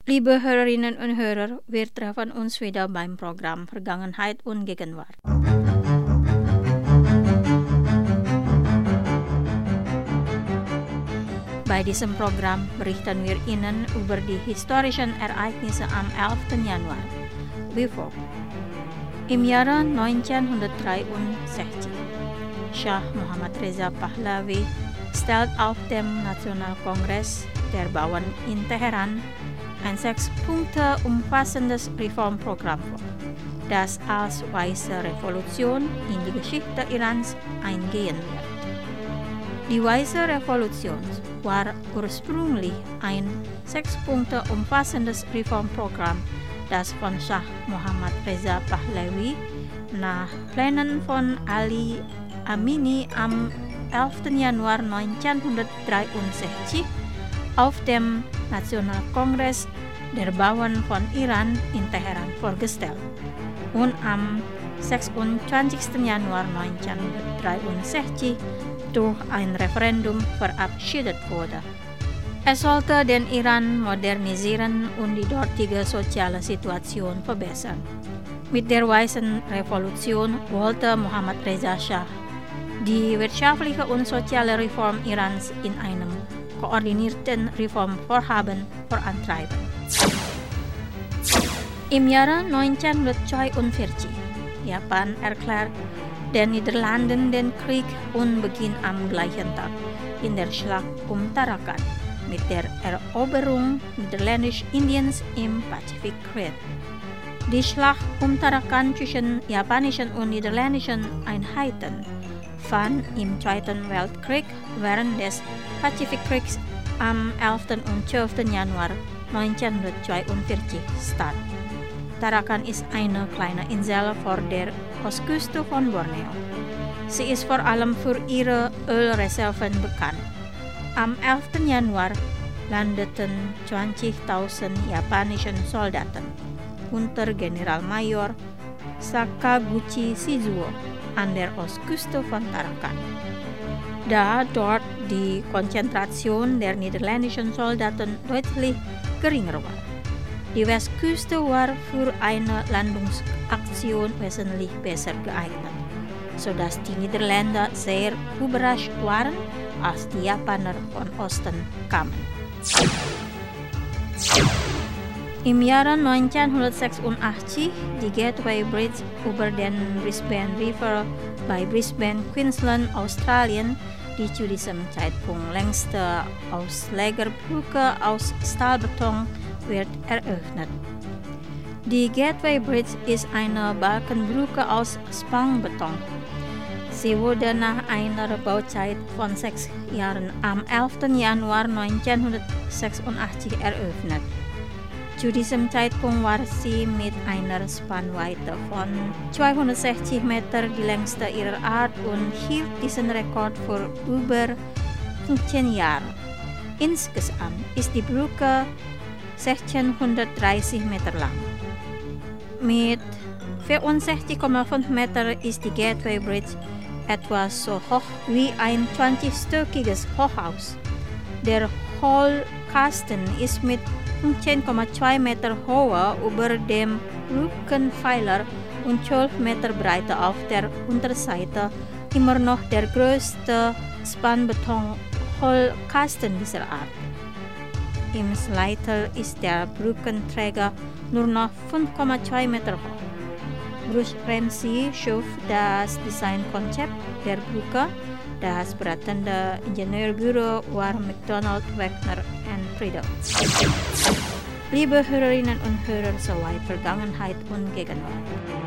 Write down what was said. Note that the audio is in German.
Liebe Hörerinnen und Hörer, wir treffen uns wieder beim Programm Vergangenheit und Gegenwart. Bei diesem Programm berichten wir Ihnen über die historischen Ereignisse am 11. Januar. Wie folgt. Im Jahre 1963. Shah Muhammad Reza Pahlavi stellt auf dem Nationalkongress der Bauern in Teheran ein 6 Punkte umfassendes Reformprogramm vor, das als weiße Revolution in die Geschichte Irans eingehen wird. Die weiße Revolution war ursprünglich ein 6 Punkte umfassendes Reformprogramm, das von Shah Muhammad Reza Pahlavi nach Plänen von Ali Amini am 11. Januar 1963 auf dem Nationalkongress der Bauern von Iran in Teheran vorgestellt und am 26. Januar 1963 durch ein Referendum verabschiedet wurde. Es sollte den Iran modernisieren und die dortige soziale Situation verbessern. Mit der Weißen Revolution wollte Mohammad Reza Shah die wirtschaftliche und soziale Reform Irans in einem koordinierten Reformvorhaben vorantreiben. Im Jahre 1942 Japan erklärt den Niederlanden den Krieg und beginnt am gleichen Tag in der Schlacht um Tarakan mit der Eroberung Niederländisch-Indiens im Pazifikkrieg. Die Schlacht um Tarakan zwischen japanischen und niederländischen Einheiten fand im Zweiten Weltkrieg während des Pazifikkriegs am 11. und 12. Januar 1942 statt. Tarakan ist eine kleine Insel vor der Ostküste von Borneo. Sie ist vor allem für ihre Ölreserven bekannt. Am 11. Januar landeten 20.000 japanische Soldaten unter Generalmajor Sakaguchi Shizuo an der Ostküste von Tarakan. Da dort die Konzentration der niederländischen Soldaten deutlich geringer war. Die Westküste war für eine Landungsaktion wesentlich besser geeignet, sodass die Niederländer sehr überrascht waren, als die Japaner von Osten kamen. Im Jahre 1986 die Gateway Bridge über den Brisbane River bei Brisbane, Queensland, Australien, die zu diesem Zeitpunkt längste Auslegerbrücke aus Stahlbeton, wird eröffnet. Die Gateway Bridge ist eine Balkenbrücke aus Spangenbeton. Sie wurde nach einer Bauzeit von 6 Jahren am 11. Januar 1986 eröffnet. Zu diesem Zeitpunkt war sie mit einer Spannweite von 260 Meter die längste ihrer Art und hielt diesen Rekord für über 15 Jahre. Insgesamt ist die Brücke 1630 Meter lang. Mit 64,5 Meter ist die Gateway Bridge etwa so hoch wie ein 20-stöckiges Hochhaus. Der Hohlkasten ist mit 15,2 Meter Höhe über dem Brückenpfeiler und 12 Meter Breite auf der Unterseite immer noch der größte Spannbeton-Hohlkasten dieser Art. Im Slidell ist der Brückenträger nur noch 5,2 Meter hoch. Bruce Ramsey schuf das Designkonzept der Brücke. Das beratende Ingenieurbüro war McDonald Wagner Friedel. Liebe Hörerinnen und Hörer, soweit Vergangenheit und Gegenwart.